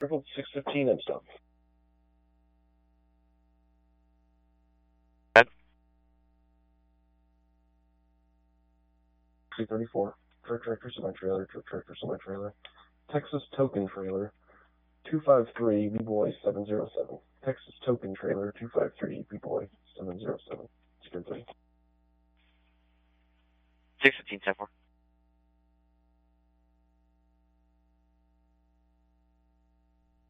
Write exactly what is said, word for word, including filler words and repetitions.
crippled, six fifteen, and stuff. three thirty-four, truck tractor semi-trailer, truck tractor semi-trailer, Texas token trailer, two five three, B-Boy seven zero seven, Texas token trailer, two five three, B-Boy seven zero seven, secure three. six fifteen, ten four.